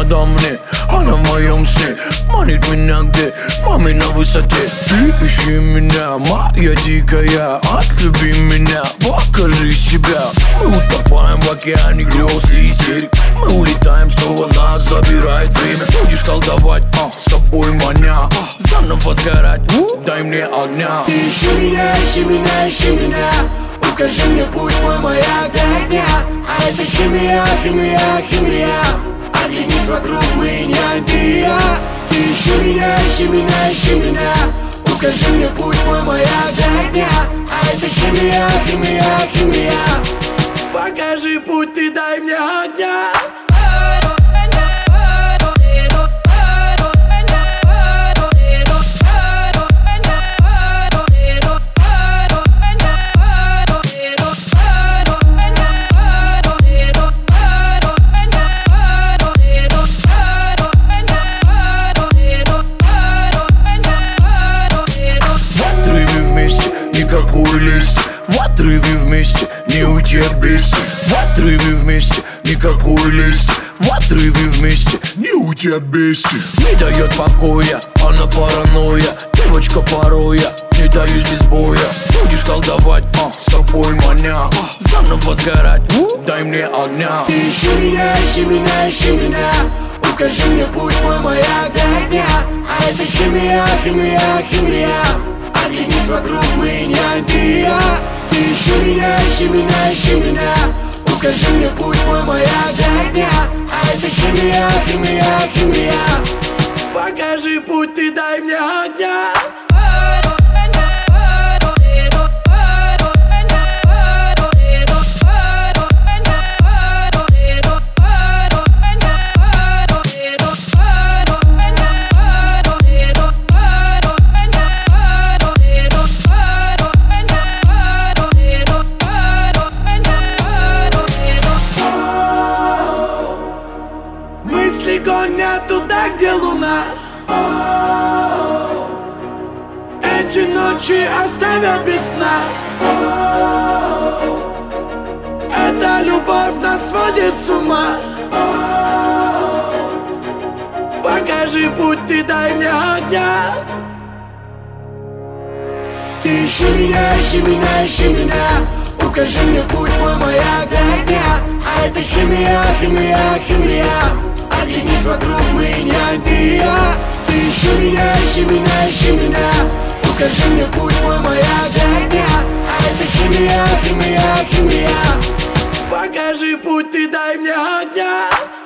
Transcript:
надо мне, она в моем сне. Манит меня где? Маме на высоте. Ты ищи меня, моя дикая, отлюби меня, покажи себя. Мы утопаем в океане грез и истерик. Мы улетаем снова, нас забирает время. Будешь колдовать, с собой маня, заново сгорать, дай мне огня. Ты ищи меня, ищи меня, ищи меня, укажи мне путь, мой маяк для дня. А это химия, химия, химия, оглянись вокруг, мы не одни. Ты ищи меня, ищи меня, ищи меня, укажи мне путь, мой маяк для дня. А это химия, химия, химия, покажи путь, ты дай мне огня. Никакой лести, в отрыве вместе, не уйти от бести. В отрыве вместе, никакой лести, в отрыве вместе, не уйти от бести. Не дает покоя, она паранойя, девочка порой я не даюсь без боя. Будешь колдовать, с собой маня, заново сгорать, дай мне огня. Ты ищи меня, ищи меня, ищи меня, укажи мне путь, мой маяк для дня. А это химия, химия, химия, оглянись вокруг, мы не одни. Ты ищи меня, ищи меня, ищи меня, укажи мне путь, мой маяк для дня. А это химия, химия, химия, покажи путь, ты дай мне огня. Мысли гонят туда, где луна. Эти ночи оставят без сна. Эта любовь нас сводит с ума. Покажи путь, ты дай мне огня. Ты ищи меня, ищи меня, ищи меня, укажи мне путь, мой маяк для дня. А это химия, химия, химия, оглянись вокруг, мы не одни. Ты ищи меня, ищи меня, ищи меня, укажи мне путь, мой маяк для дня. А это химия, химия, химия, покажи путь, ты дай мне огня.